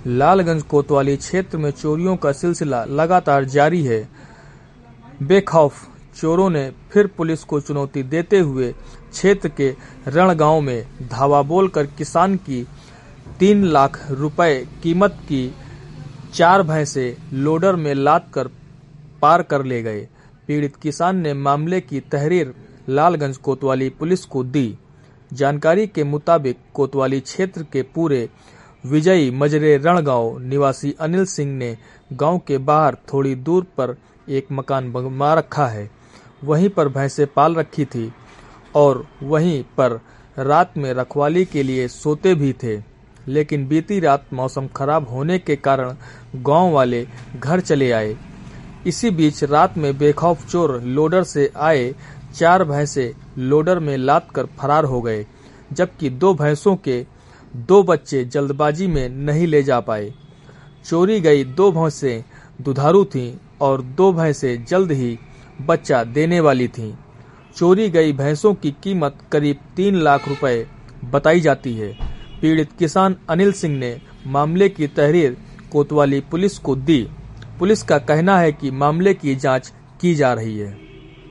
लालगंज कोतवाली क्षेत्र में चोरियों का सिलसिला लगातार जारी है। बेखौफ चोरों ने फिर पुलिस को चुनौती देते हुए क्षेत्र के रण गांव में धावा बोलकर किसान की 3 लाख रुपए कीमत की 4 भैंसें लोडर में लाद कर पार कर ले गए। पीड़ित किसान ने मामले की तहरीर लालगंज कोतवाली पुलिस को दी। जानकारी के मुताबिक कोतवाली क्षेत्र के पूरे विजयी मजरे रणगांव निवासी अनिल सिंह ने गांव के बाहर थोड़ी दूर पर एक मकान बनवा रखा है। वहीं पर भैंसें पाल रखी थी और वहीं पर रात में रखवाली के लिए सोते भी थे। लेकिन बीती रात मौसम खराब होने के कारण गांव वाले घर चले आए। इसी बीच रात में बेखौफ चोर लोडर से आए 4 भैंसें लोडर में लाद कर फरार हो गए, जबकि 2 भैंसों के 2 बच्चे जल्दबाजी में नहीं ले जा पाए। चोरी गई 2 भैंसें दुधारू थीं और 2 भैंसें जल्द ही बच्चा देने वाली थीं। चोरी गई भैंसों की कीमत करीब 3 लाख रुपए बताई जाती है। पीड़ित किसान अनिल सिंह ने मामले की तहरीर कोतवाली पुलिस को दी। पुलिस का कहना है कि मामले की जांच की जा रही है।